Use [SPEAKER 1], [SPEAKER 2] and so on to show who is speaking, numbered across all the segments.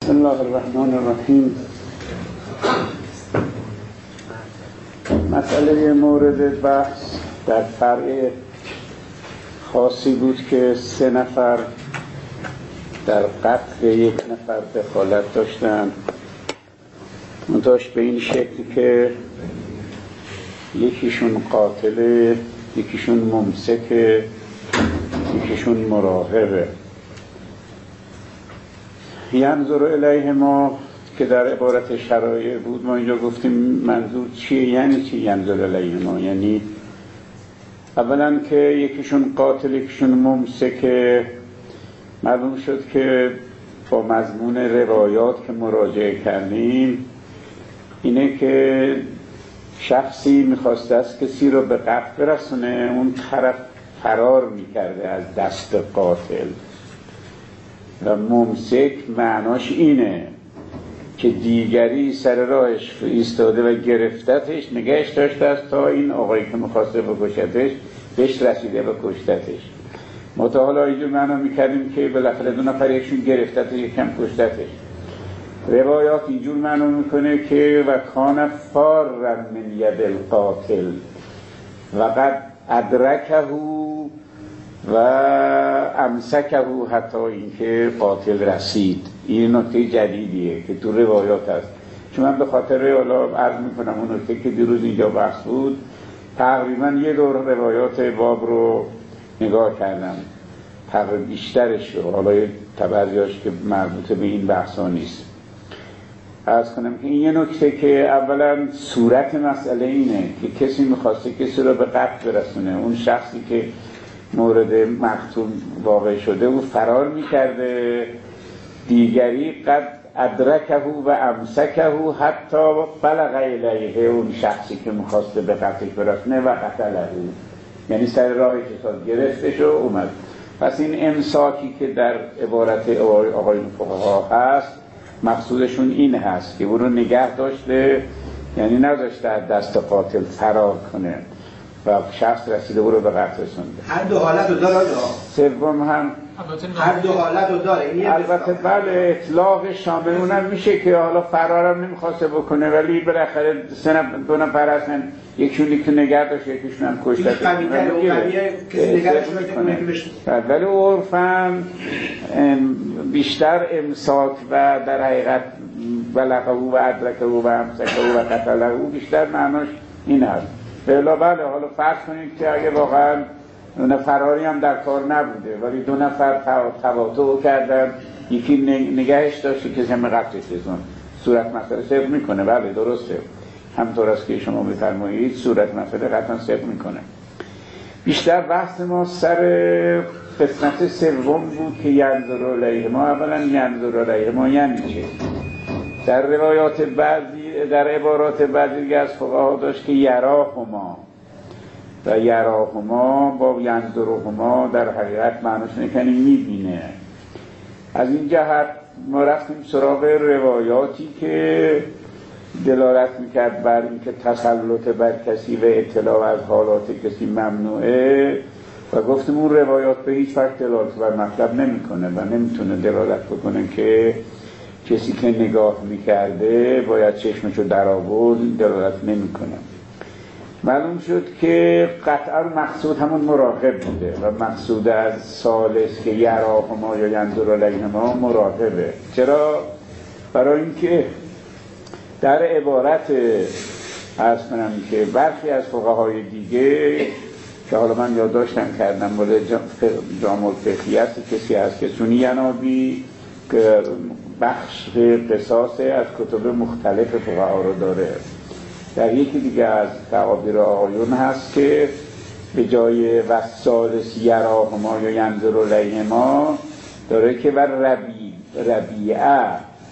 [SPEAKER 1] بسم الله الرحمن الرحیم. مسئله مورد بحث در فرع خاصی بود که 3 نفر در قتل 1 نفر دخالت داشتند. منتهاش به این شکل که یکیشون قاتله، یکیشون ممسکه، یکیشون مراهبه. ینظر الیه ما که در عبارت شرایع بود، ما اینجا گفتیم منظور چیه؟ یعنی چی ینظر الیه ما؟ یعنی اولا که یکیشون قاتل یکیشون ممسکه. معلوم شد که با مضمون روایات که مراجعه کردیم اینه که شخصی میخواسته از کسی رو به قتل برسونه، اون طرف فرار میکرده از دست قاتل. و ممسک معناش اینه که دیگری سر راهش ایستاده و گرفتتش، نگهش داشته است تا این آقایی که میخواسته بکشتش بهش رسیده و کشتتش. ما تا حالا اینجور معنا میکردیم که بالاخره 2 نفر یکشون گرفتتش یکم کشتتش. روایات اینجور معنا میکنه که و کان فارا من ید القاتل و قد ادرکه و امسکه حتی اینکه قاتل رسید. این نکته جدیدیه که تو روایات هست، چون من به خاطر حالا عرض میکنم اون نکته که دیروز اینجا بحث بود، تقریبا یه دور روایات باب رو نگاه کردم، تقریبا بیشترش رو، حالا بعضیاش که مربوط به این بحثا نیست. عرض کنم که این یه نکته که اولا صورت مسئله اینه که کسی میخواسته کسی رو به قتل برسونه، اون شخصی که مورد مقتول واقع شده او فرار میکرده، دیگری قد ادرکه و امسکه حتی بلغ الیه، اون شخصی که میخواسته به قتل برسونه و قتله، یعنی سر راهی که گرفتش و اومد. پس این امساکی که در عبارت آقایون فقها هست مقصودشون این هست که او رو نگه داشته، یعنی نذاشته از دست قاتل فرار کنه و شخص رسیده او رو به قتل رسونده.
[SPEAKER 2] هر دو حالت رو داره.
[SPEAKER 1] سوم هم
[SPEAKER 2] هر دو حالت رو داره.
[SPEAKER 1] البته بله، اطلاق شامل اونم میشه که حالا فرارم نمیخواسته بکنه ولی بالاخره 2 نفر هستن، یکیشون که نگه داشت یکیشون هم کشته کنه. ولی عرفاً بیشتر امساک و در حقیقت بلغه و ادرکه و امسکه و قتله بیشتر معناش این هست. بله حالا فرض کنید که اگه واقعا فراری هم در کار نبوده ولی 2 نفر تواطؤ کردن، یکی نگهش داشته که همه قتلش رسون، صورت مسئله صدق میکنه. بله درسته، همطور است که شما میفرمایید صورت مسئله قطعا صدق میکنه. بیشتر بحث ما سر قسمت سوم بود که ینظر الیه ما. اولا ینظر الیه ما یعنی چه؟ در روایات بعضی، در عبارات بعضی از فقها داشت که یراهما و یراهما با ینظرهما در حقیقت معنیش اینه که میبینه. از این جهت ما رفتیم سراغ روایاتی که دلالت میکرد بر اینکه تسلط بر کسی و اطلاع از حالات کسی ممنوعه و گفتیم اون روایات به هیچ وجه دلالت بر مطلب نمیکنه و نمیتونه دلالت بکنه که کسی که نگاه میکرده باید چشمشو در آورد، دلالت نمیکنه. معلوم شد که قطعا مقصود همون مراقب بوده و مقصود از ثالث که یراهما یا ینظر الیهما مراقبه. چرا؟ برای اینکه در عبارت عرض کنم که برخی از فقهای دیگه که حالا من یادداشتم کردم مورد جامع الفقهیت کسی هست که سنی ینابی که بخش قصاص از کتب مختلف فقها رو داره. در یکی دیگه از تعابیر آقایون هست که به جای وسالس یراهما یا ینظر الیهما داره که بر ربیعه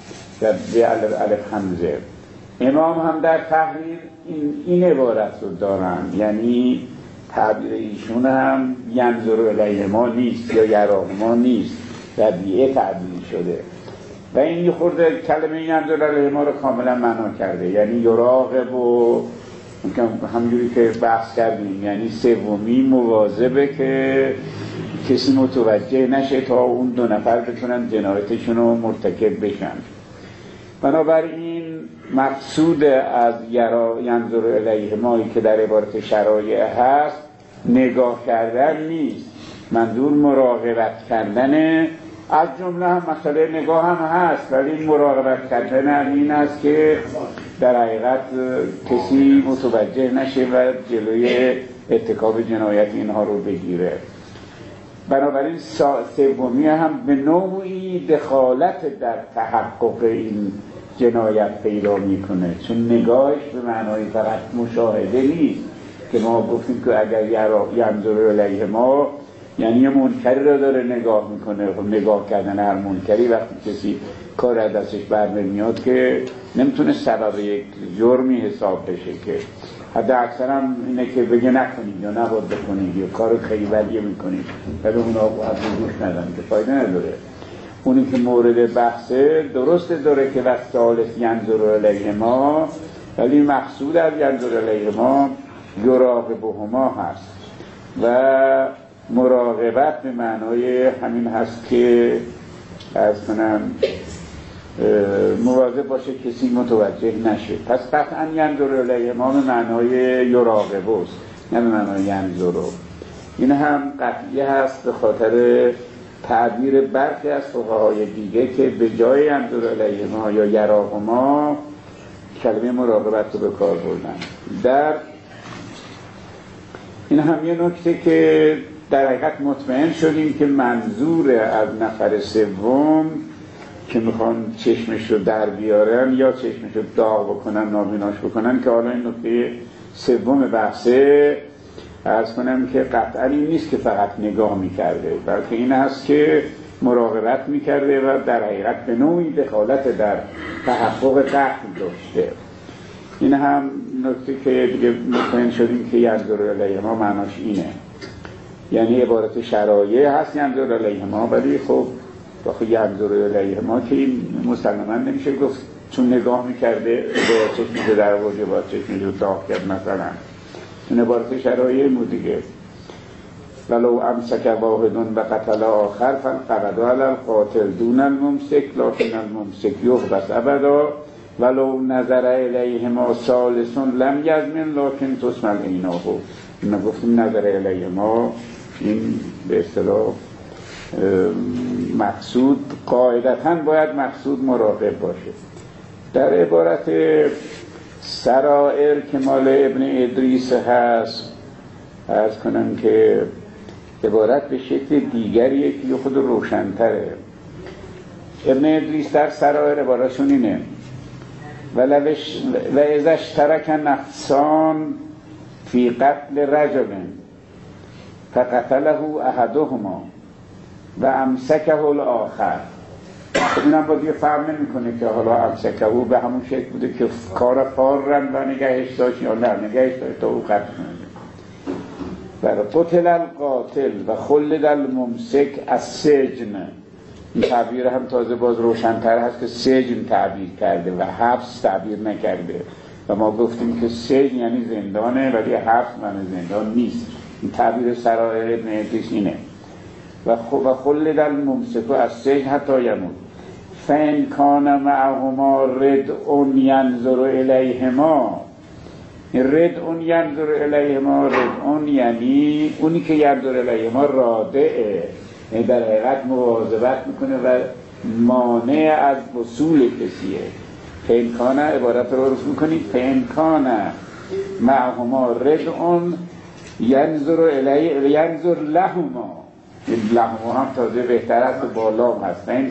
[SPEAKER 1] الف حمزه. امام هم در تحریر این عبارت رو دارن، یعنی تعبیر ایشون هم ینظر الیهما نیست یا یراهما نیست، ربیعه تعبیر شده و این یه خورده کلمه ینظر الیهما رو کاملا معنا کرده، یعنی یراقب و همونجوری که بحث کردیم، یعنی سومی مواظبه که کسی متوجه نشه تا اون 2 نفر بتونن جنایتشون رو مرتکب بشن. بنابراین مقصود از ینظر الیهما که در عبارت شرایع هست نگاه کردن نیست، منظور مراقبت کردنه. از جمله هم مسئله نگاه هم هست، ولی مراقبت کردن این است که در حقیقت کسی متوجه نشه و جلوی ارتکاب جنایت اینها رو بگیره. بنابراین سومی هم به نوعی دخالت در تحقق این جنایت پیدا میکنه، چون نگاهش به معنای فقط مشاهده نیست که ما گفتیم که اگر ینظر الیهما یعنی یه منکری رو داره نگاه میکنه. خب نگاه کردن هر منکری وقتی کسی کار از دستش برنمیاد که نمیتونه سبب یک جرمی حساب بشه، که حتی اکثر هم اینه که بگه نکنید یا نباید بکنید یا کار خیلی ولیه میکنید ولی اونا از گوش ندن که فایده نداره. اونی که مورد بحثه درسته داره که والثالث ینظر الیهما، ولی مقصود از ینظر الیهما یراقبهما هست و مراقبت به معنای همین هست که از کنم مواظب باشه کسی متوجه نشه. پس قطعا ینظر الیهما به معنای یراقبه است، نه به معنای ینظر. این هم قطعی هست به خاطر تعبیر برخی از فقهای دیگه که به جای ینظر الیهما یا یراهما کلمه مراقبت رو به کار بردن. در این هم یه نکته که در حقیقت مطمئن شدیم که منظور از نفر سوم که میخوان چشمش رو در بیارن یا چشمش رو داغ بکنن، نابیناش بکنن، که حالا این نکته سوم بحثه عرض کنم که قطعا این نیست که فقط نگاه میکرده، بلکه این هست که مراقبت میکرده و در حقیقت به نوعی دخالت در تحقق قتل داشته. این هم نکته که دیگه مطمئن شدیم که ینظر الیهما معناش اینه، یعنی عبارت شرایع هست ینظر الیهما، ولی خب بخی ینظر الیهما که این مسلماً نمیشه گفت چون نگاه میکرده با چشمی در آورد یا با چشمی رو داغ کرد مثلا. این عبارت شرایع مو دیگه. ولو امسک واحد و قتل آخر فانقبض علی القاتل دون الممسک لکن الممسک یحبس ابدا ولو نظر الیهما ثالث لم یضمن لکن تسمع عیناه. ما گفتیم نظر الیهما این به اصطلاح مقصود قاعدتاً باید مقصود مراقب باشه. در عبارت سرائر که مال ابن ادریس هست عرض کنم که عبارت به شکل دیگریه که خود روشن‌تره. ابن ادریس در سرائر عبارتشون اینه و اذا اشترک نفسان فی قتل رجل فقتله احدهما و امسکه الاخر. اینم با دیگه فهم نمی‌کنه که حالا امسکه به همون شکل بوده که کار فارن و نگهش داشت یا نه نگهش داشت تا او قتل کنه. و قتل القاتل و خلد الممسک از سجن. این تعبیر هم تازه باز روشن‌تر هست که سجن تعبیر کرده و حبس تعبیر نکرده و ما گفتیم که سجن یعنی زندانه ولی حبس معنی زندان نیست. این تعبیر سرائر ابن ادریس اینه. و خلد الممسک از سجن حتی یموت فان کان معهما ردء ینظر الیهما. ردء ینظر الیهما، ردء یعنی اونی که ینظر الیهما رادعه، یعنی در حقیقت مواظبت میکنه و مانع از وصول کسیه. فان کان عبارت رو رفع میکنید فان کان معهما ردء ینظر الیه ینظر لهما. این لهما هم تازه بهتر است و بالا هست. این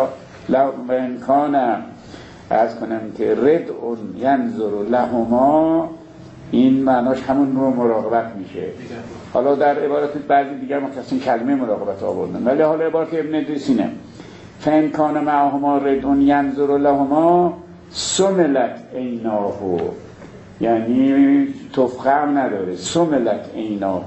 [SPEAKER 1] کان از کنم که رد اون ینظر لهما، این معناش همون رو مراقبت میشه. حالا در عبارت بعضی دیگر مختصین کلمه مراقبت آوردن، ولی حالا عبارت ابن ادریس اینه فان کان معهما رد اون ینظر لهما سملت عیناه، یعنی تفقه هم نداره، سملت عیناه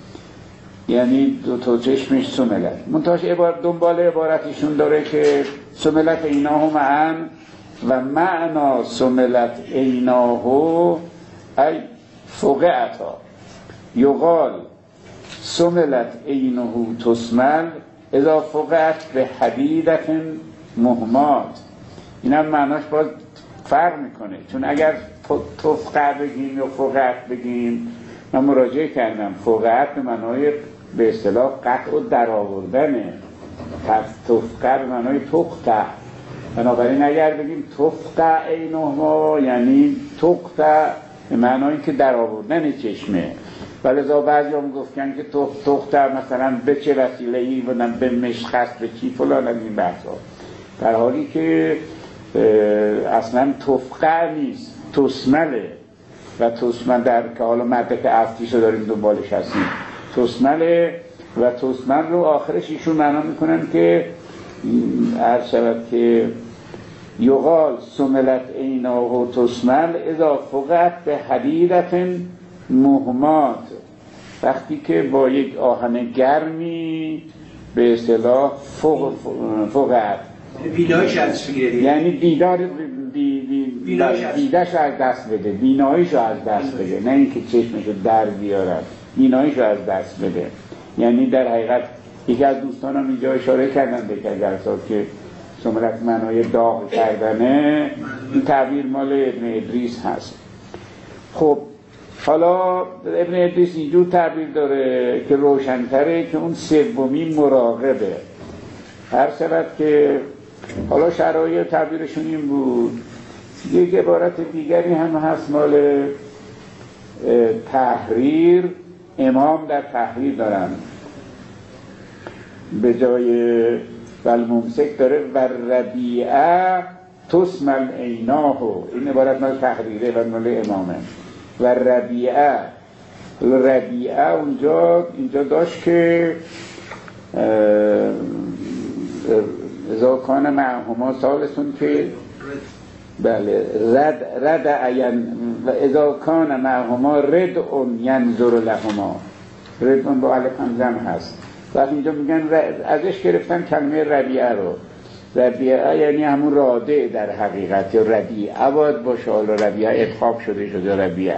[SPEAKER 1] یعنی دو تا چشمش سملت. منتهاش دنبال عبارتشون داره که سملت عیناه معن و معنا سملت عیناه ای فقعتا یقال سملت عینه تسمل اذا فقعت به حدیدت مهمات. این هم معناش باز فرق میکنه، چون اگر تفقع بگیم یا فقعت بگیم، من مراجعه کردم فقعت به معنای به اصطلاح قطع و درآوردنه، پس تفقع به معنای تقطع. بنابراین اگر بگیم تفقع عینهما یعنی تقطع به معنای که درآوردن چشمه. ولذا بعضی هم گفتن که تقطع مثلا به چه وسیله‌ای بودن، به مشخص به چی فلان، از این بحثا، در حالی که اصلا تفقع نیست، تسمله. و تسمل در که حالا مدرک افتیش رو داریم دنبالش هستیم، تسمله و تسمل رو آخرش ایشون معنا میکنن که عرض شود که یقال سملت عیناه و تسمل اذا فقعت به حدیدت مهمات، وقتی که با یک آهن گرمی به اصطلاح فقعت
[SPEAKER 2] بیناییش ازش بگیره،
[SPEAKER 1] یعنی دیدش از دست بده، بیناییش از دست بده، نه اینکه چشمش رو در بیارد، بیناییش از دست بده. یعنی در حقیقت یکی از دوستانم اینجا اشاره کردن به جلسات که سمرت معنای داغ کردنه، این تعبیر مال ابن ادریس هست. خب حالا ابن ادریس اینجور تعبیر داره که روشن‌تره که اون سومی مراقبه. هر شود که حالا شرایط تعبیرشون این بود. یک عبارت دیگری هم هست مال تحریر، امام در تحریر دارن به جای والممسک داره و ربیعه تسمل عیناه، این عبارت مال تحریره و مال امامه. و ربیعه اینجا داشت که اذا کان معهما ثالثون که بله رد عین و اذا کان معهما ردء ینظر لهما، ردء با الف همزه هست. وقتی اینجا میگن ازش گرفتن کلمه ربیعه رو، ربیعه یعنی همون رادع در حقیقت، یا ربیعه باید باشه، حالا ربیعه ادغام شده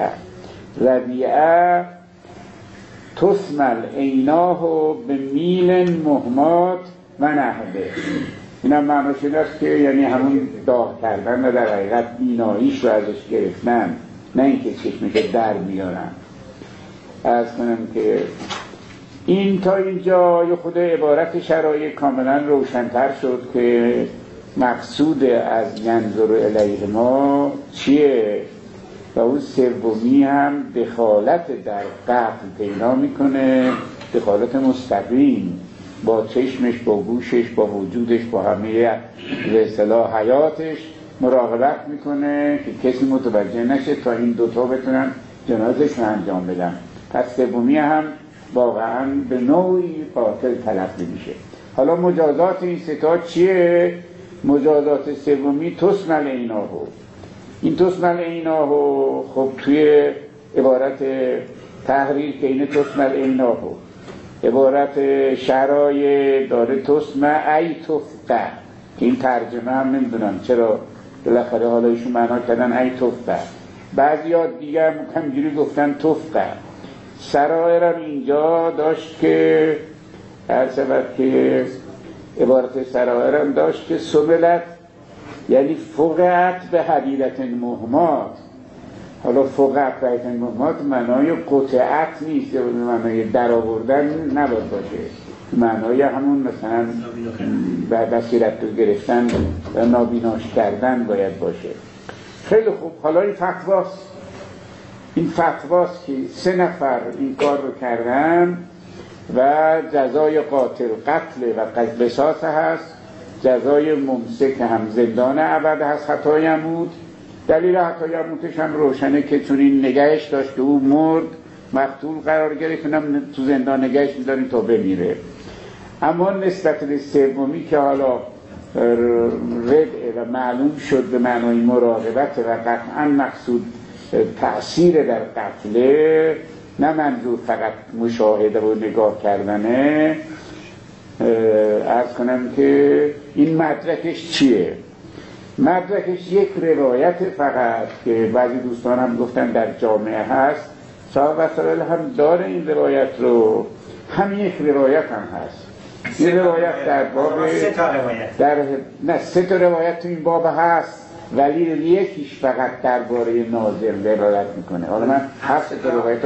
[SPEAKER 1] ربیعه تسمل عیناه به میل مهمات و نحبه. این هم معناش این است که یعنی همون داغ کردن و در حقیقت بیناییش رو ازش گرفتن، نه اینکه چشمش در بیارن. عرض کنم که این تا اینجا یه خود عبارت شرایط کاملا روشن‌تر شد که مقصود از ینظر الیهما چیه. و اون سومی هم دخالت در قتل پیدا میکنه، دخالت مستقیم با چشمش، با گوشش، با وجودش، با همه به اصطلاح حیاتش مراقبت میکنه که کسی متوجه نشه تا این دوتا بتونن جنازش رو انجام بدن. پس سومی هم واقعا به نوعی قاتل تلقی میشه. حالا مجازات این ستا چیه؟ مجازات سومی تسمل عیناهو. این تسمل عیناهو خب توی عبارت تحریر که این تسمل عیناهو، عبارت شرای داره تسمع ای تفقع، که این ترجمه هم نمیدونم چرا بالاخره حالا ایشون معنا کردن ای تفقع، بعضی ها دیگه همجوری گفتن تفقع. سرایرم اینجا داشت که هرچند که عبارت سرایرم داشت که سملت یعنی فقعت به حدیدت مهمات. حالا فقعت به حدیدت مهمات معنای قطعت نیست، یا معنای در آوردن نباید باشه، معنای همون مثلا به بصیرت رو گرفتن و نابیناش کردن باید باشه. خیلی خوب، حالا این فتواست که 3 نفر این کار رو کردن و جزای قاتل قتل و قصاص هست، جزای ممسک هم زندان ابد هست حتی یموت. دلیل حتی یموتش هم روشنه که چون این نگهش داشت او مرد، مقتول قرار گرفت، اینم تو زندان نگهش می‌داریم تا بمیره. اما نسبت به سومی که حالا رد و معلوم شد به معنای مراقبت و قطعا مقصود تأثیر در قتله، نه منظور فقط مشاهده و نگاه کردنه، عرض کنم که این مدرکش چیه؟ مدرکش یک روایت فقط که بعضی دوستان هم گفتن در جامعه هست، صاحب وسائل هم داره این روایت رو، هم یک روایت هم هست این روایت در باب
[SPEAKER 2] 3 تا روایت
[SPEAKER 1] نه 3 تا روایت تو این باب هست، ولی یکیش فقط درباره ناظر دلالت میکنه. حالا من هر 3 تا روایت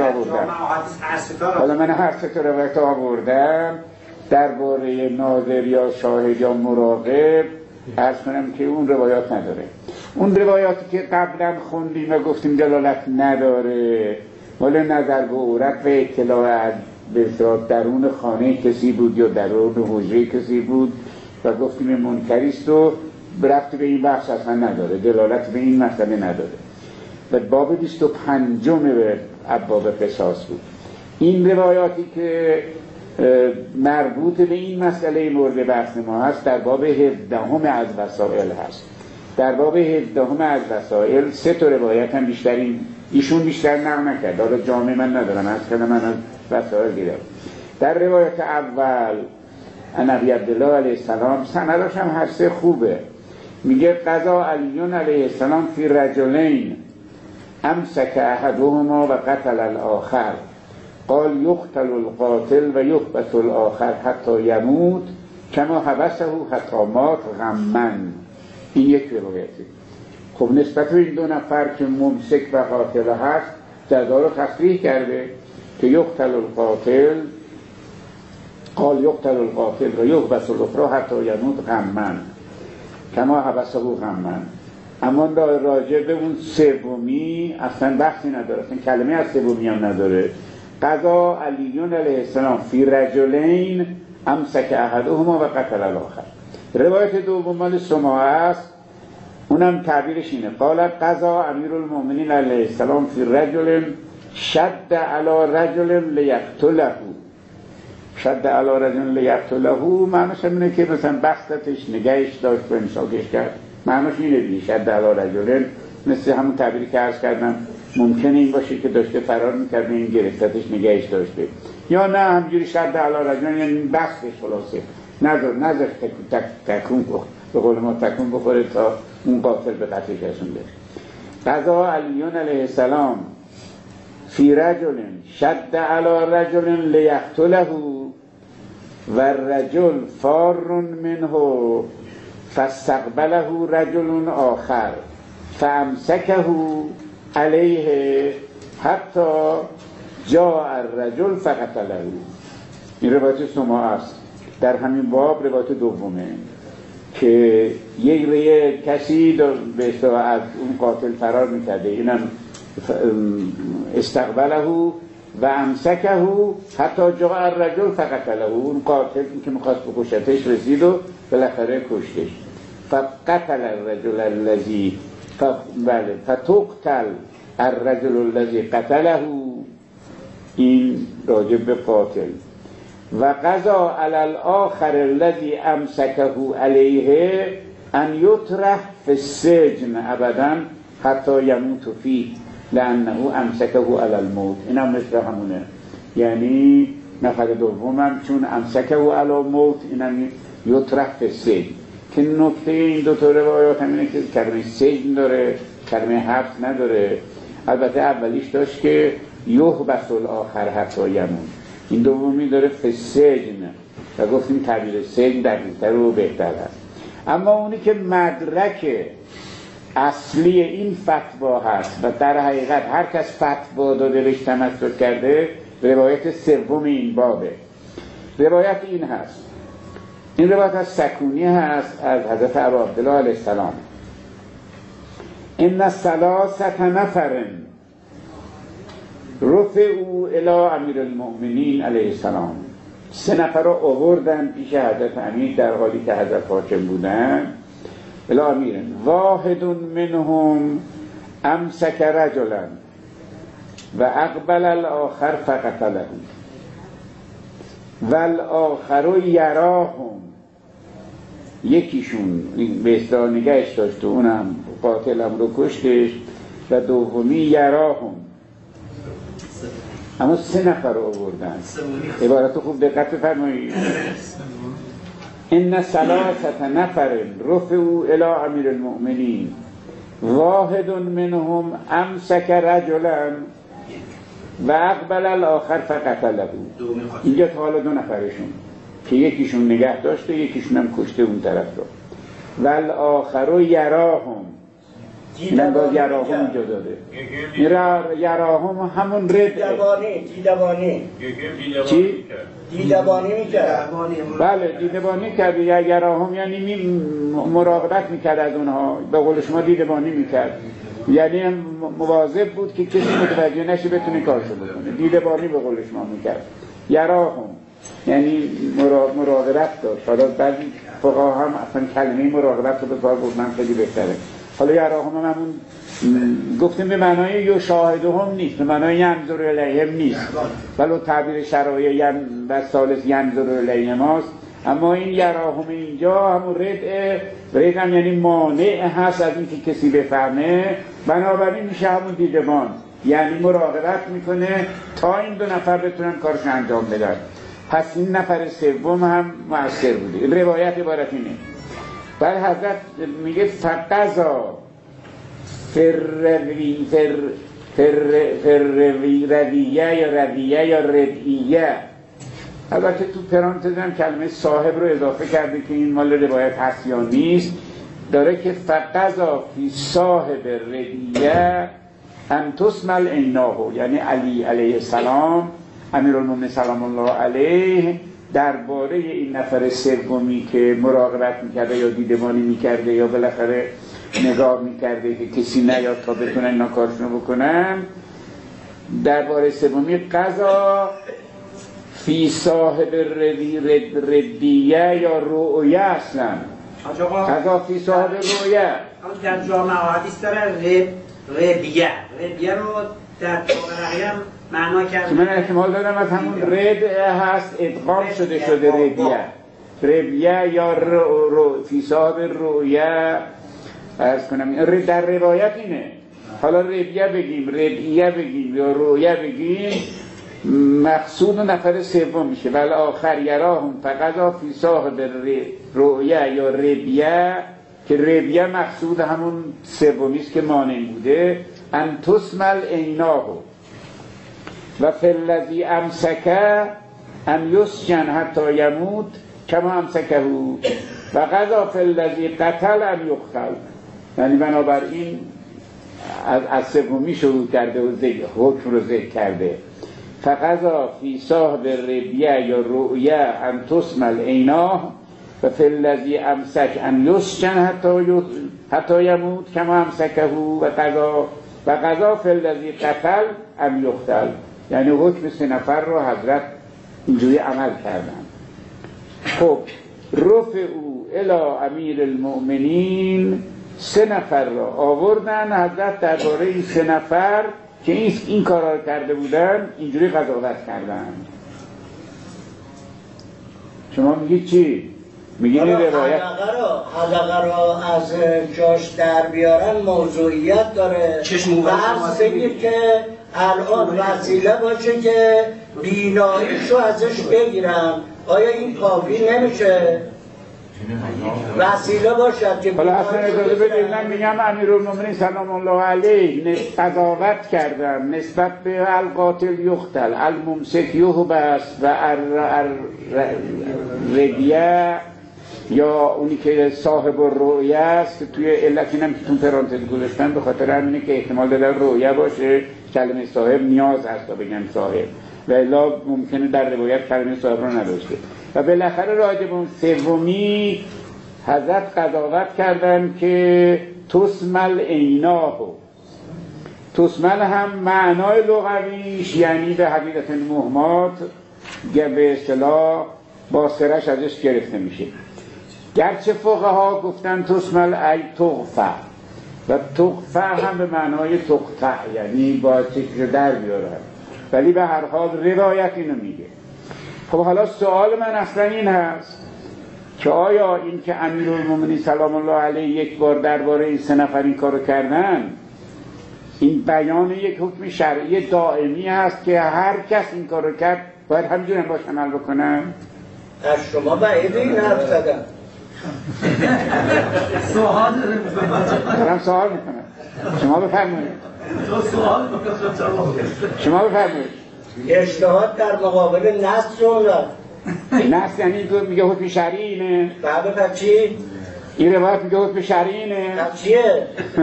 [SPEAKER 1] آوردم، درباره ناظر یا شاهد یا مراقب عرض کنم که اون روایات نداره. اون روایاتی که قبلا خوندیم و گفتیم دلالت نداره، ولی نظر به عورت و اطلاع از به درون خانه کسی بود یا درون حجره کسی بود و گفتیم منکریست و ربطی به این بحث اصلا نداره، دلالت به این مسئله نداره. و باب 25 به ابواب قصاص بود. این روایاتی که مربوط به این مسئله مورد بحث ما هست در باب 17 از وسائل هست. در باب 17 از وسائل 3 تا روایت هم ایشون بیشتر نقل نکرد، حالا جامعه من ندارم، از کنم من از وسائل دیدم. در روایت اول نبی عبدالله علیه السلام سندش هم هر 3 خوبه، میگه قضا علیون علیه السلام فی رجلین امسک احدهما و قتل الاخر قال یقتل القاتل و یحبس الاخر حتی یموت کما حبسه حتی مات غمن. این یک روایتی. خب نسبت به این 2 نفر که ممسک و قاتل هست جزا رو تصریح کرده که یقتل القاتل قال یقتل القاتل و یحبس الاخر حتی یموت غمن کما حبسه غمن. اما راجع به اون سومی اصلا بحثی نداره، اصلا کلمه از سومی هم نداره. قضا علیون علیه السلام فی رجلین امسک احدهما و قتل الاخر. روایت دوم مال سماعه است، اونم تعبیرش اینه قال قضا امیرالمؤمنین علیه السلام فی رجل شد علی رجل لیقتله. شد علی رجل لیقتله معنیش اینه که مثلا بستش نگهش داشت و امساکش کرد، معنیش اینه دیگه. شد علی رجل مثل همون تعبیری که عرض کردم ممکنه این باشه که داشته فرار میکرده، این گرفتتش نگهش داشته، یا نه همجوری شد علی رجل یعنی بستش خلاصه نظر تکون به قول ما تکون بخوره تا اون قاتل به قتلش رسونده. قضا علیون علیه السلام فی رجل شد علی رجل لیقتله و الرجل فار منه فاستقبله رجل آخر فامسکه علیه حتی جاء الرجل فقتله. این روایت سماعه است. در همین باب روایت دومه که یک کسی به اصطلاح از اون قاتل فرار میکرده، اینم استقبله و امسکه حتی جاء الرجل فقتله. اون قاتل که میخواست بکشتش رسید و بالاخره کشتش. فقتل الرجل الذی فتقتل الرجل الذی قتله. این راجع به قاتل. و قضا علی الاخر الذی امسکه علیه ان یطرح فی السجن ابدا حتی یموت فیه لانه امسکه علی الموت. این هم مثل همونه، یعنی نفر دومم چون امسکه علی الموت اینم یطرح فی السجن. که نکته این 2 تا روایات همینه که کلمه سجن داره، کلمه حبس نداره. البته اولیش داشت که یحبس الاخر حتی یموت، این دومی داره فسجن و گفتیم تعبیر سجن دقیق‌تر و بهتر است. اما اونی که مدرک اصلی این فتوا هست و در حقیقت هر کس فتوا داده بهش تمسک کرده، روایت سوم این بابه. روایت این هست، این روایت از سکونی هست از حضرت ابا عبدالله علیه السلام. ان 3 نفر رفعوا الی امیرالمؤمنین علیه السلام. 3 نفر رو آوردن پیش حضرت امیر در حالی که حضرت حاکم بودن. الی امیر واحد منهم امسک رجلا و اقبل الاخر فقتله و الاخر یراهم. یکیشون به اصطلاح نگهش داشت و اونم قاتلم رو کشتش و دومی یراهم. اما 3 نفر رو آوردن. عبارت خوب دقت فرمایید. ان 3 نفر رفعوا الی امیر المؤمنین واحد منهم امسک رجلا و اقبل الاخر فقتله. اینجا تا حالا 2 نفرشون که یکیشون نگه داشته یکیشون هم کشته اون طرف رو. والآخر یراهم، اینم باز یراهم اینجا داده. یراهم همون رد
[SPEAKER 3] دیدبانی
[SPEAKER 1] چی؟
[SPEAKER 3] دیدبانی میکرد.
[SPEAKER 1] بله دیدبانی کرد. یراهم یعنی مراقبت میکرد از اونها، به قول شما دیدبانی میکرد، یعنی مواظب بود که کسی متوجه نشه بتونه کارشو بکنه. دیدبانی به قول شما میکرد. یراهم یعنی مراقبت داشت. حالا بعضی فقها هم اصلا کلمه مراقبت رو به کار بردن، خیلی بهتره. حالا یراهم همون گفتیم به معنای یشاهدهم نیست، به معنای ینظر الیهم نیست، ولو تعبیر شرایع و ثالث ینظر الیهم است. اما این یراهم اینجا همون رد هم یعنی مانع هست از اینکه کسی بفهمه، بنابراین میشه همون دیدبان، یعنی مراقبت میکنه تا این دو نفر بتونن کارش انجام بدن. پس این نفر سوم هم مؤثر بوده. روایت عبارت اینه. بر حضرت میگه فقضا رویه یا ردیه. البته تو پرانتز هم کلمه صاحب رو اضافه کرده که این مال روایت هست یا نیست. داره که فقضا فی صاحب ردیه ان تسمل عیناه، یعنی علی علیه السلام امیرالمومنین سلام الله علیه درباره این نفر سومی که مراقبت میکرده یا دیدبانی میکرده یا بالاخره نگاه میکرده که کسی نیاد تا بتونن اینا کارشونو بکنن، درباره سومی قضا فی صاحب ردیه یا رؤیه اصلا قضا فی صاحب رؤیه.
[SPEAKER 3] در جامعه حدیث داره ردیه رو در جامعه هم معنا کرده.
[SPEAKER 1] من احتمال دادم از همون رد هست ادغام شده ردیه یا فی صاحب رؤیه ارز کنم. در روایت اینه. حالا ردیه بگیم ردیه بگیم یا رؤیه بگیم مقصود نفر سوم میشه. ولی آخر یراهم فقضا فی صاحب رؤیه یا ربیه، که ربیه مقصود همون سومیست که مانع بوده. ان تسمل عیناه و فی الذی امسکه ان یسجن حتی یموت کما امسکه و قضا فی الذی قتل ان یقتل. یعنی بنابراین از سومی شروع کرده و حکم رو ذکر کرده. فقضا فی صاحب ربیه یا رؤیه ان تسمل عیناه و فی الذی امسک ان یسجن حتی یموت کما امسکه و قضا فی الذی قتل ان یقتل. یعنی حکم سه نفر رو حضرت اینجوری عمل کردن. خب رفع او الی امیر المؤمنین، سه نفر را آوردن حضرت درباره این سه نفر که این کارا رو کرده بودن اینجوری قضاوت کردن. شما میگید چی؟ میگید این روایت
[SPEAKER 3] حلقه را از جاش در بیارن موضوعیت داره. بحث بگید که الان وسیله باشه که بیناییشو ازش بگیرن. آیا این کافی نمیشه؟ وسیله باشد که
[SPEAKER 1] حالا اصلا اجازه بدید من میگم امیرالمومنین سلام الله علیه قضاوت کردن نسبت به القاتل یقتل الممسک یحبس و الردیه یا اونی که صاحب الرؤیه است. توی علت اینم که تو پرانتز گذاشتن به خاطر همینه که احتمال داره رؤیه باشه. کلمه صاحب نیاز هست تا بگم صاحب، و الا ممکنه در روایت کلمه صاحب رو نداشته. و بالاخره راجع به اون سومی حضرت قضاوت کردن که تسمل عیناه. تسمل هم معنای لغویش یعنی به حقیقت مهمات به اصطلاح باصرش ازش گرفته میشه. گرچه فقها گفتن تسمل ای تغفع و تغفع هم به معنای تقطع یعنی با چکر در بیارن، ولی به هر حال روایت اینو میگه. خب حالا سوال من اصلا این هست که آیا این که امیرالمومنین سلام الله علیه یک بار درباره این سه نفر این کارو کردن این بیان یک حکم شرعی دائمی هست که هر کس این کارو کرد باید همینجور باش عمل بکنن؟
[SPEAKER 3] از شما بعید این حرف زدن.
[SPEAKER 1] دارم سوال میکنم. شما بفرمایید. شما بفرمایید.
[SPEAKER 3] اجتهاد در مقابل نص رو
[SPEAKER 1] نص یعنی میگه حکم شرعی اینه.
[SPEAKER 3] بعد پس چی؟
[SPEAKER 1] این روایت میگه حکم شرعی اینه.
[SPEAKER 3] پس چیه؟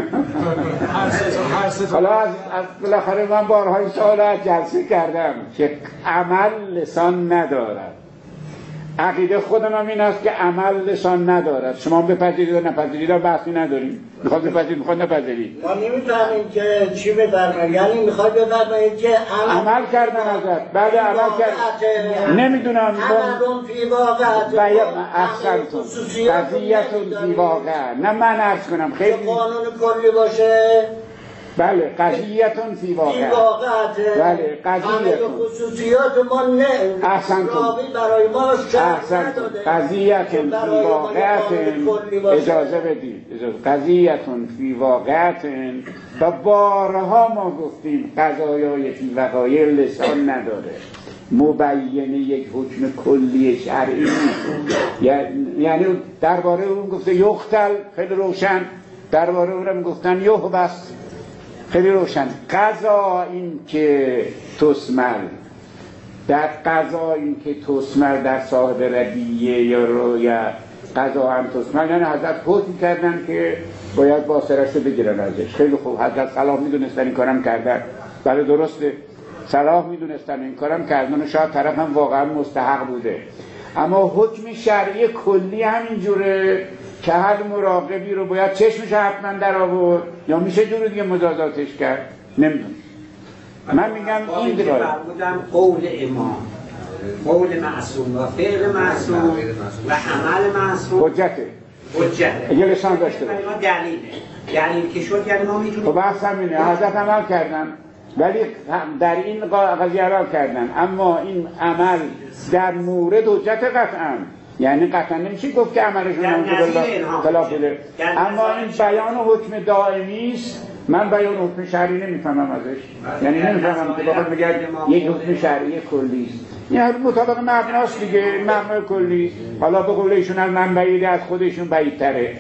[SPEAKER 1] حالا از بالاخره من بارها این سوال از جلسه کردم که عمل لسان ندارد. عقیده خودم هم این است که عمل لسان ندارد. شما بپذیرید و نپذیرید و بحثی نداریم. میخواد بپذیرید میخواد نپذیرید.
[SPEAKER 3] ما نمیفهمیم که چی بفرمایید. یعنی میخواد بفرمایید که
[SPEAKER 1] عمل کردن ازت. بعد عمل کردن نمیدونم
[SPEAKER 3] عملون فی واقع
[SPEAKER 1] احسنتون قضیتون فی واقع. نه من عرض کنم خیلی
[SPEAKER 3] قانون کلی باشه.
[SPEAKER 1] بله قضیتون فی واقع. بله قضیتون
[SPEAKER 3] خصوصیات ما نه.
[SPEAKER 1] احسنتون
[SPEAKER 3] برای ما
[SPEAKER 1] احسنتون قضیتون فی واقعتون. اجازه بدید قضیتون فی واقعتون. و بارها ما گفتیم قضایای فی وقایع لسان نداره، مبینه یک حکم کلی شرعی نیست. یعنی درباره اون گفته یقتل، خیلی روشن. درباره اونم گفتن یحبس، خیلی روشن. قضا این که تسمل، در قضا این که تسمل در صاحب ردیه یا رویا قضا هم تسمل، یعنی حضرت حکم کردن که باید باسرش بگیرن ازش. خیلی خوب، حضرت صلاح میدونستن این کارم کردن. بله درسته، صلاح میدونستن این کارم کردن و شاید طرف هم واقعا مستحق بوده. اما حکم شرعی کلی همینجوره که هر مراقبی رو باید چشمش حتما در آورد یا میشه جور دیگه مجازاتش کرد. نمیدونم. من میگم این دیگه
[SPEAKER 2] قول امام، قول معصوم و فعل معصوم و عمل معصوم
[SPEAKER 1] حجته. اگه لسان داشته باشه
[SPEAKER 2] دلیل که شد، یعنی ما میتونیم
[SPEAKER 1] خب بحث همینه. حضرت عمل کردن ولی در این قضیه عمل کردن، اما این عمل در مورد حجت قطعا، یعنی قطعا نمیشه گفت که عملشون خلاف بوده. اما این بیان حکم دائمی است. من بیان حکم شرعی نمیفهمم ازش، یعنی نمیفهمم که بخواد بگه یک حکم شرعی کلی است. یعنی مطابق مبناست دیگه، مبنای کلی. حالا به قول ایشون از من بعیده، از خودشون بعیدتره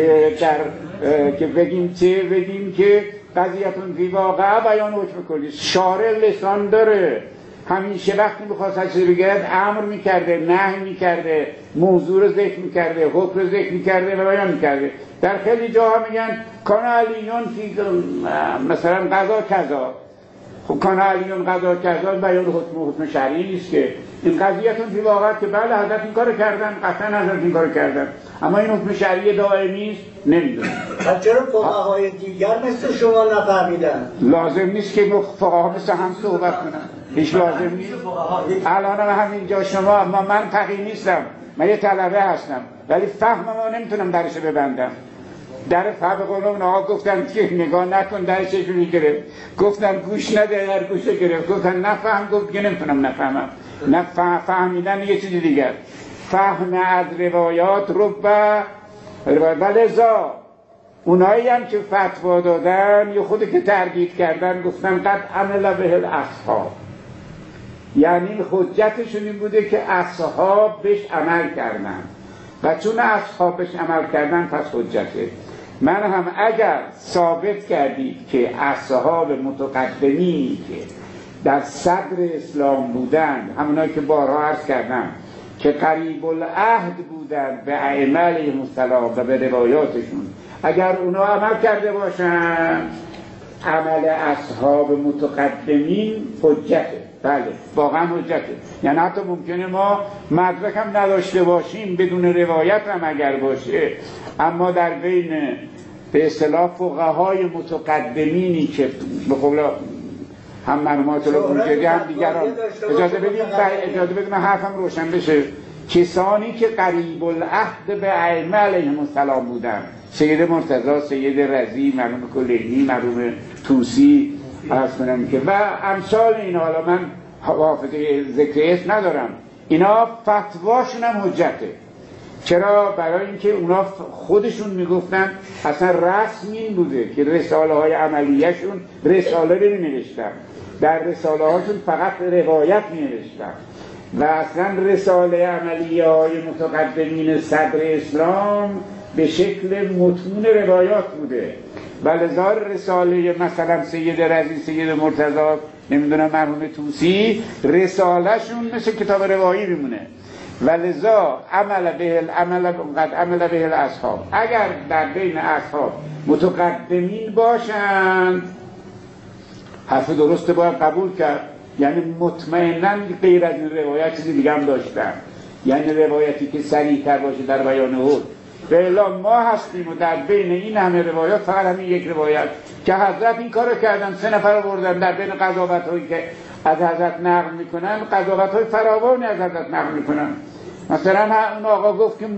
[SPEAKER 1] که بگیم که قضیتون فی واقع بیان حکم کلی است. شارع لسان داره، همیشه وقتی میخواست چیزی بگرد امر میکرده، نهی میکرده، موضوع رو ذکر میکرده، حکم رو ذکر میکرده و بیان میکرده. در خیلی جاها میگن کان علیون فی مثلا قضا کذا. خب کان علیون قضا کذا بیان حکم شرعی نیست که. این قضیتون فی واقع که بله حضرت این کارو کردن، قطعا حضرت این کارو کردن، اما این حکم شرعی دائمی است. نمیدونم
[SPEAKER 3] چرا فقهای دیگر مثل شما نفهمیدن؟
[SPEAKER 1] لازم نیست که فقها مثل هم صحبت کنن، هیچ لازم نیست. الان همینجا شما من فقیه نیستم، من یه طلبه هستم، ولی فهم ما نمیتونم درش ببندم. در فهم قولون آقا گفتن که نگاه نکن درش جوری گرفت، گفتن گوش نده در گوشه گرفت، گفتن نفهم، گفت که نمیتونم نفهمم. فهمیدن یه چیزی دیگر. فهم از روایات ولذا اونایی هم که فتوا دادن یا خودی که تردید کردن گفتن قد عمل به الاصحاب، یعنی حجتشون این بوده که اصحاب بهش عمل کردن و چون اصحاب بهش عمل کردن پس حجته. من هم اگر ثابت کردید که اصحاب متقدمی که در صدر اسلام بودن، همونایی که بارها عرض کردم که قریب العهد بودن به ائمه السلام و به روایاتشون، اگر اونا عمل کرده باشن عمل اصحاب متقدمین حجته. بله واقعا حجته. یعنی حتی ممکنه ما مدرک هم نداشته باشیم، بدون روایت هم اگر باشه، اما در بین به اصطلاح فقهای متقدمینی که به قول هم معلومات رو بونجدی هم دیگران، اجازه بدیم من حرفم روشن بشه، کسانی که قریب العهد به ائمه علیهم السلام بودن، سید مرتضی، سید رضی، مرحوم کلینی، مرحوم طوسی، عرض کنم که و امثال اینا، حالا من حافظه ذکر اسم ندارم، اینا فتواشون هم حجته. چرا؟ برای اینکه اونا خودشون میگفتن اصلا رسم این بوده که رساله های عملیشون رساله نمی‌نوشتن، در رساله هاشون فقط روایت می‌نوشتن و اصلا رساله عملیه های متقدمین صدر اسلام به شکل متون روایات بوده. ولذا رساله مثلا سید رضی، سید مرتضی، نمیدونم مرحوم طوسی، رسالهشون مثل کتاب روایی میمونه. ولذا عمل به الاصحاب. اگر در بین اصحاب متقدمین باشند حرف درست باید قبول کرد، یعنی مطمئناً غیر از این روایت چیزی دیگه هم داشتن، یعنی روایتی که صریح‌تر باشه در بیان حد. به اعلام ما هستیم و در بین این همه روایات فقط همین یک روایت که حضرت این کارو کردن، 3 نفر رو بردن در بین قضاوت‌هایی که از حضرت نقل میکنن، قضاوت‌های فراوانی از حضرت نقل میکنن. مثلا اون آقا گفت که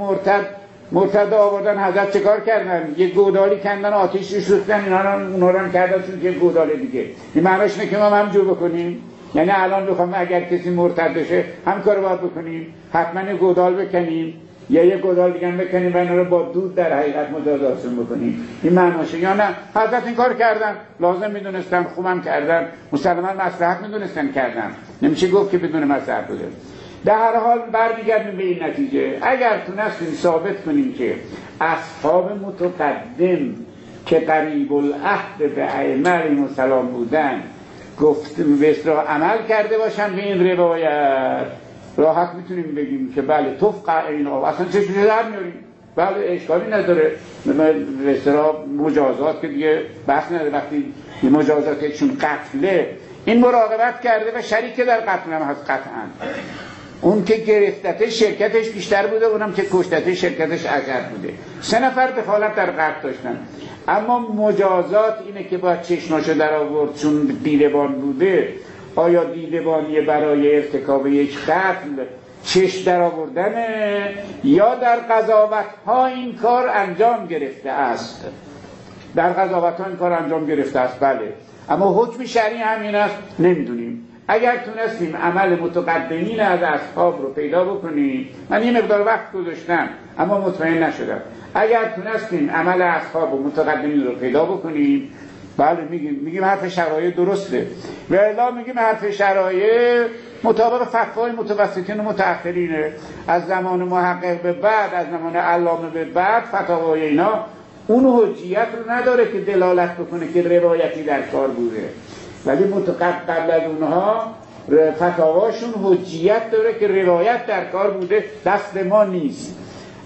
[SPEAKER 1] مرتد آوردن، حضرت چه کار کردن؟ یه گودالی کندن، آتیش روش ریختن، اونا رو هم کردن چون یه گودال دیگه. این معناش اینه که ما هم جور بکنیم، یعنی الان بخوام اگر کسی مرتد بشه هم کارو باید بکنیم، حتما یه گودال بکنیم یا یه گودال دیگه هم بکنیم و اینا رو با دود در حقیقت مجازاتشون بکنیم. این معناشه. یا نه حضرت این کار کردن، لازم میدونستن، خوبم کردن، مسلماً مصلحت میدونستن کردن، نمیشه گفت که بدون مصلحت بوده. در هر حال برمیگردیم به این نتیجه، اگر تونستیم ثابت کنیم که اصحاب متقدم که قریب العهد به ائمه علیهم السلام بودن گفتیم به اصطلاح عمل کرده باشن به این روایت، راحت میتونیم بگیم که بله طفق اینا اصلا چشمش در میاریم، بله اشکالی نداره. به اصطلاح مجازات که دیگه بحث نداره، وقتی مجازاتشون قتله، این مراقبت کرده و شریک در قتل هم هست قطعا. اون که گرفتته شرکتش بیشتر بوده، اونم که کشتته شرکتش اشد بوده. 3 نفر دخالت در قتل داشتن، اما مجازات اینه که باید چشماشو در آورد چون دیدبان بوده. آیا دیدبانی برای ارتکاب یک قتل چشم در آوردنه یا در قضاوت ها این کار انجام گرفته است؟ در قضاوت ها این کار انجام گرفته است، بله، اما حکم شرعی همین است نمیدونیم. اگر تونستیم عمل متقدمین از اصحاب رو پیدا بکنیم، من یه مقدار وقت گذاشتم اما مطمئن نشدم، اگر تونستیم عمل اصحاب و متقدمین رو پیدا بکنیم، بله میگیم حرف شرایع درسته. و الا میگیم حرف شرایع مطابق فتوای متوسطین و متأخرینه، از زمان محقق به بعد، از زمان علامه به بعد فتاوای اینا اون حجیت رو نداره که دلالت بکنه که روایتی در کار بوده، ولی قبل از اونها فتاواشون حجیت داره که روایت در کار بوده، دست ما نیست.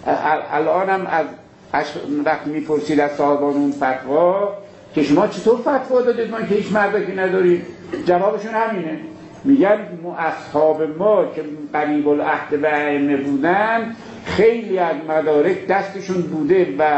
[SPEAKER 1] الان هم از وقتی میپرسید از صاحبان اون فتوا که شما چطور فتوا دادید ما که هیچ مدرکی ندارید، جوابشون همینه، میگن اصحاب ما که قریب العهد به ائمه بودن خیلی از مدارک دستشون بوده و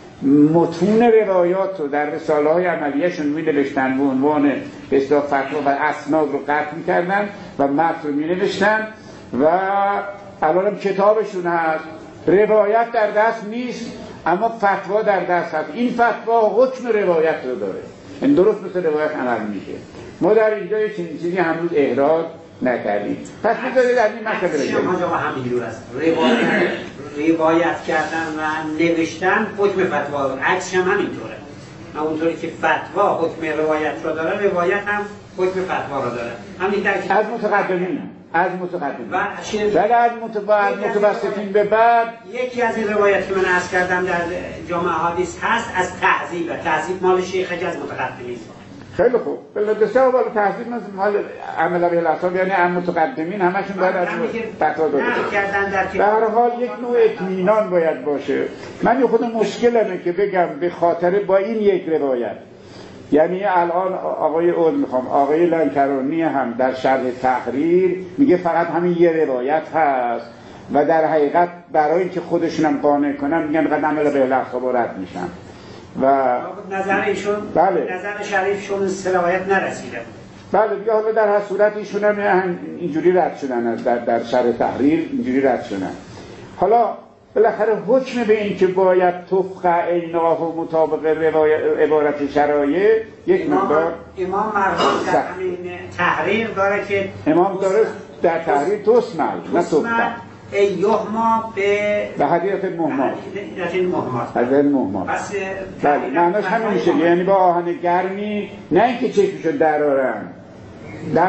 [SPEAKER 1] متون روایات رو در رساله های عملیه‌شون می‌نوشتن به عنوان به اصطلاح فتوا و اسناد رو قطع می‌کردن و متن رو می‌نوشتن و الان هم کتابشون هست. روایت در دست نیست اما فتوا در دست هست. این فتوا حکم روایت رو داره، این درست مثل روایت عمل میشه. ما در اینجا چنین چیزی هنوز احراز نکردیم. پس بذارید از این مسئله بگیم.
[SPEAKER 2] شما همینجور است. روایت کردن و نوشتن حکم فتوا، عکسش هم همینطوره. اونطوری که فتوا حکم روایت رو داره، روایت هم حکم فتوا رو داره. همین در
[SPEAKER 1] از متقدمین ولی از متوسطین به بعد
[SPEAKER 2] یکی از این روایت که من عرض کردم در جامع احادیث هست از تهذیب مال شیخ از متقدمین.
[SPEAKER 1] خیلی خوب. بسیار بالا تهذیب مال عمل به الاصحاب، یعنی هم متقدمین همشون باید از فتوا داده بشه. به هر حال یک نوع اطمینان باید باشه. من یه خود مشکلمه که بگم به خاطر با این یک روایت، یعنی الان آقای لنکرانی هم در شرح تحریر میگه فقط همین یه روایت هست و در حقیقت برای اینکه خودشون هم قانع کنن میگن فقط عمل به الاصحاب رد میشن و
[SPEAKER 2] نظر ایشون
[SPEAKER 1] بله.
[SPEAKER 2] نظر شریفشون روایت نرسیده.
[SPEAKER 1] بله دیگه حالا در هر صورت ایشون هم اینجوری رد شدن، در شرح تحریر اینجوری رد شدن. حالا بالاخره حکم به این که باید طبق عیناه و مطابق عبارت شرایع یک مقدار
[SPEAKER 2] امام مرحوم در همین تحریر داره که
[SPEAKER 1] امام داره در تحریر تسمل نه طبق
[SPEAKER 2] ایهما به
[SPEAKER 1] حدیث مهمات حدیث مهمات.
[SPEAKER 2] پس
[SPEAKER 1] بله معناش همین میشه، یعنی با آهن گرمی نه اینکه چشمشو درارن، در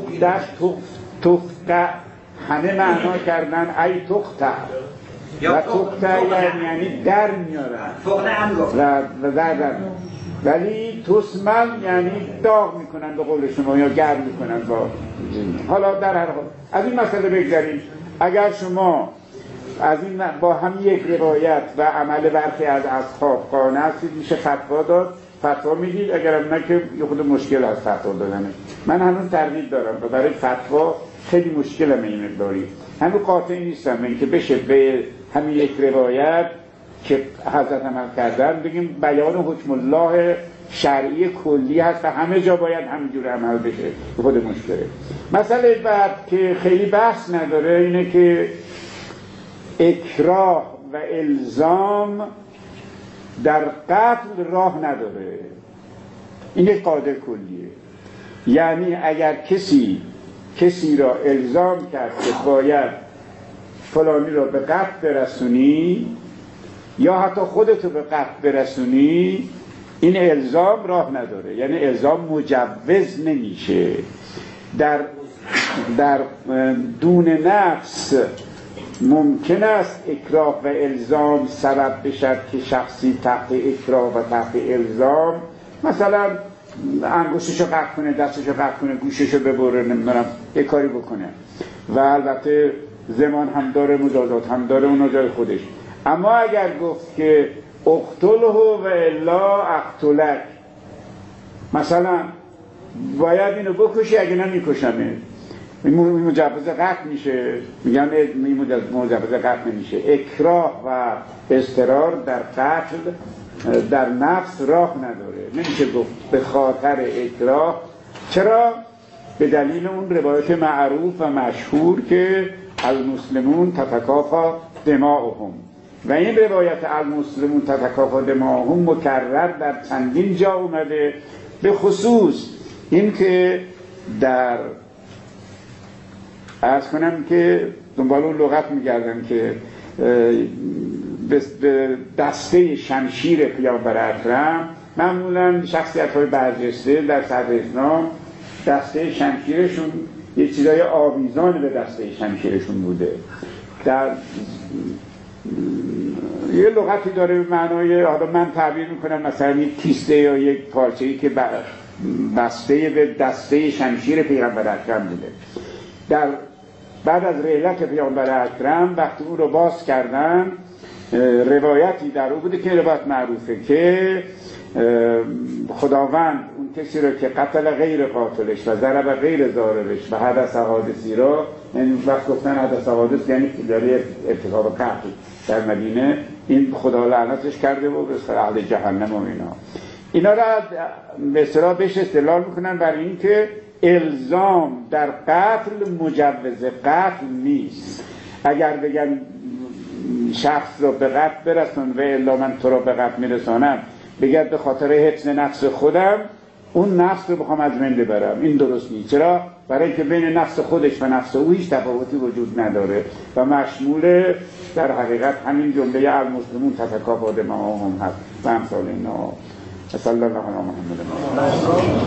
[SPEAKER 1] تخت همه معنا کردن ای تخت و تخت یعنی در میارن و در ولی تسمل یعنی داغ میکنن به قول شما یا گرم میکنن با. حالا در هر حال از این مسئله بگذاریم. اگر شما از این با هم یک روایت و عمل برخی از اصحاب قانع هستید میشه فتوا داد، فتوا میدید، اگرم نه که یه خود مشکل از فتوا دادنه. من هنوز تردید دارم و برای فتوا خیلی مشکلم این مقداری، هنوز قاطع نیستم اینکه بشه به همین یک روایت که حضرت عمل کردن بگیم بیان حکم الله شرعی کلی هست و همه جا باید همینجور عمل بشه، خود مشکله. مسئله بعد که خیلی بحث نداره اینه که اکراه و الزام در قتل راه نداره. این یک قاعده کلیه، یعنی اگر کسی را الزام کرد که باید فلانی را به قتل برسونی یا حتی خودتو به قتل برسونی، این الزام راه نداره، یعنی الزام مجوز نمیشه. در دون نفس ممکن است اکراه و الزام سبب بشد که شخصی تحت اکراه و تحت الزام مثلا انگشتشو قطع کنه، دستشو قطع کنه، گوششو ببره، نمیدونم یه کاری بکنه و البته زمان هم داره، مجازات هم داره، اونا جای خودش. اما اگر گفت که اقتله و الا اقتلک، مثلا باید اینو بکشی اگه نمیکشمه، این مجوز قتل میشه، میگن این مجوز قتل نمیشه. اکراه و اضطرار در قتل در نفس راه نداره، نمیشه گفت به خاطر اکراه. چرا؟ به دلیل اون روایت معروف و مشهور که المسلمون تتکافا دماؤهم، و این روایت المسلمون تتکافا دماؤهم مکرر در چندین جا اومده، به خصوص این که در عرض کنم که دنبال اون لغت میگردن که به دسته شمشیر پیامبر اکرم معمولا شخصیت‌های برجسته در صدر اسلام دسته شمشیرشون یه چیزای آویزان به دسته شمشیرشون بوده. در یه لغتی داره به معنای، حالا من تعبیر میکنم مثلا یک کیسته یا یک پارچه‌ای که بسته به دسته شمشیر پیامبر اکرم بوده. در بعد از رحلت پیامبر اکرم وقتی اون رو باز کردن، روایتی در او بوده که روایت معروفه که خداوند اون کسی رو که قتل غیر قاتلش و ضرب غیر ضاربش و حدث حادثی را، یعنی وقت گفتن حدث حادث یعنی داره ارتکاب قتل در مدینه، این خدا لعنتش کرده و به اهل جهنم و اینا را به اصطلاح بهش استدلال میکنن برای اینکه الزام در قتل مجوز قتل نیست. اگر بگن شخص رو به قتل برسون و الا من تو رو به قتل میرسانم، بگرد به خاطر حفظ نفس خودم اون نفس رو بخوام از من ببرم، این درست نیست. چرا؟ برای اینکه بین نفس خودش و نفس او هیچ تفاوتی وجود نداره و مشمول در حقیقت همین جمله المسلمون تتکافا دماؤهم هست و امثال اینا. صلی الله علی محمد.